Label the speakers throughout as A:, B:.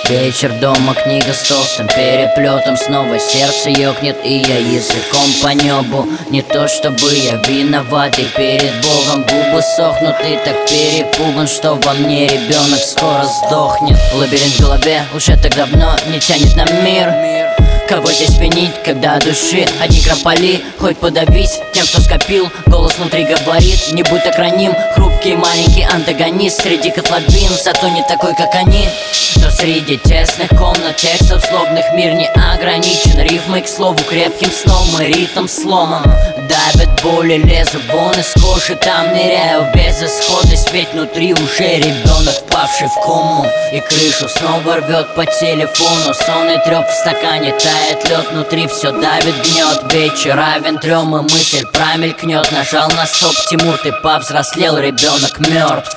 A: Вечер дома, книга с толстым переплетом. Снова сердце ёкнет, и я языком по небу. Не то чтобы я виноват и перед Богом. Губы сохнут и так перепуган, что во мне ребенок скоро сдохнет. Лабиринт в голове уже так давно не тянет на мир. Кого здесь винить, когда души одни крополи? Хоть подавись тем, что скопил. Голос внутри говорит: не будь так раним. Хрупкий маленький антагонист среди котловин, зато не такой, как они. Но среди тесных комнат текстов злобных мир не ограничен. Рифмой к слову крепким сном и ритм сломом. Давят боли, лезу вон из кожи, там ныряю в безысходность. Ведь внутри уже ребенок, впавший в кому. И крышу снова рвет по телефону. Сон и трёп в стакане, тает лед, внутри все давит, гнет. Вечер равен 3, и мысль промелькнет. Нажал на стоп, Тимур, ты повзрослел, ребенок мертв.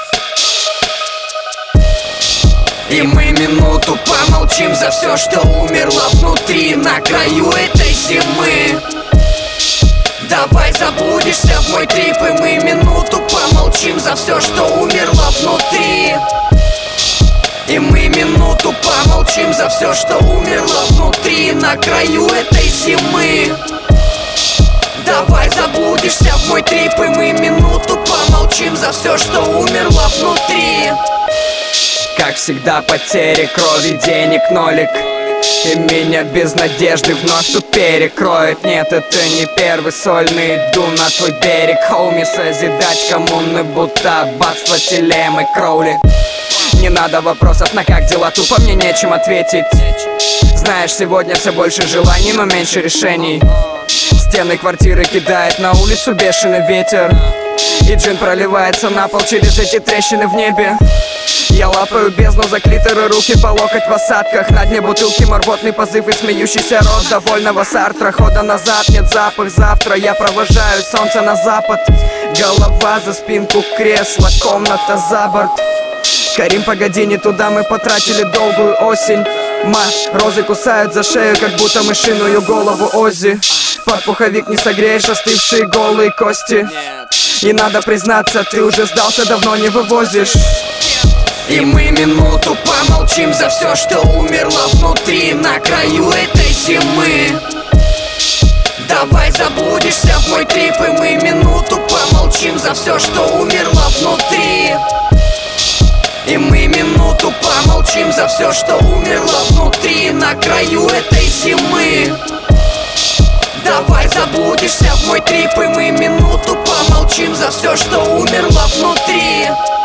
B: И мы минуту помолчим за все, что умерло внутри на краю этой зимы. Давай забудешься в мой трип, и мы минуту помолчим за все, что умерло внутри. И мы минуту помолчим за все, что умерло внутри на краю этой зимы. Давай забудешься в мой трип, и мы минуту помолчим за все, что умерло внутри. Как всегда, потери крови, денег нолик. И меня без надежды вновь тут перекроет. Нет, это не первый сольный, иду на твой берег, хоуми. Созидать коммуны, будто аббатство Телем и Кроули. Не надо вопросов на как дела, тупо мне нечем ответить. Знаешь, сегодня все больше желаний, но меньше решений. Стены квартиры кидает на улицу бешеный ветер, и джин проливается на пол через эти трещины в небе. Я лапаю бездну за клитор и руки по локоть в осадках. На дне бутылки морботный позыв и смеющийся рот довольного Сартра. Хода назад, нет запах завтра. Я провожаю солнце на запад. Голова за спинку кресла, комната за борт. Карим, погоди, не туда, мы потратили долгую осень. Розы кусают за шею, как будто мышиную голову Оззи. Под пуховик не согреешь остывшие голые кости. И надо признаться, ты уже сдался, давно не вывозишь. И мы минуту помолчим за все, что умерло внутри на краю этой зимы. Давай забудешься в мой трип, и мы минуту помолчим за все, что умерло внутри. И мы минуту помолчим за все, что умерло внутри на краю этой зимы. Давай забудешься в мой трип, и мы минуту помолчим за все, что умерло внутри.